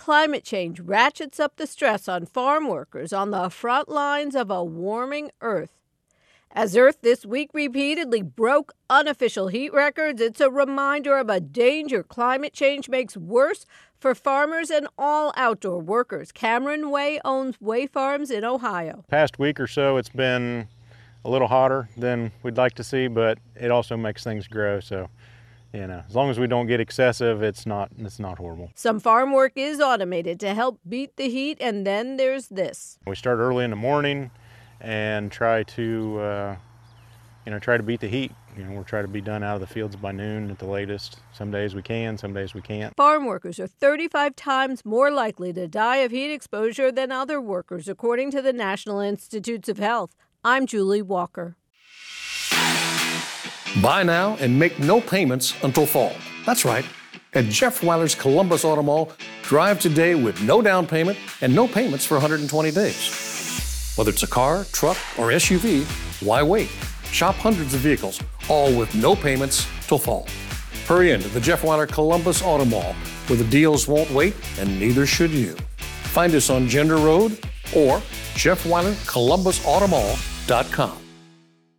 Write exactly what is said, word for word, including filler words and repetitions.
Climate change ratchets up the stress on farm workers on the front lines of a warming Earth. As Earth this week repeatedly broke unofficial heat records, it's a reminder of a danger climate change makes worse for farmers and all outdoor workers. Cameron Way owns Way Farms in Ohio. Past week or so, it's been a little hotter than we'd like to see, but it also makes things grow. So, you know, as long as we don't get excessive, it's not it's not horrible. Some farm work is automated to help beat the heat, and then there's this. We start early in the morning and try to, uh, you know, try to beat the heat. You know, we'll try to be done out of the fields by noon at the latest. Some days we can, some days we can't. Farm workers are thirty-five times more likely to die of heat exposure than other workers, according to the National Institutes of Health. I'm Julie Walker. Buy now and make no payments until fall. That's right. At Jeff Weiler's Columbus Auto Mall, drive today with no down payment and no payments for one hundred twenty days. Whether it's a car, truck, or S U V, why wait? Shop hundreds of vehicles, all with no payments till fall. Hurry into the Jeff Weiler Columbus Auto Mall, where the deals won't wait, and neither should you. Find us on Gender Road or Jeff Weiler Columbus Auto Mall dot com.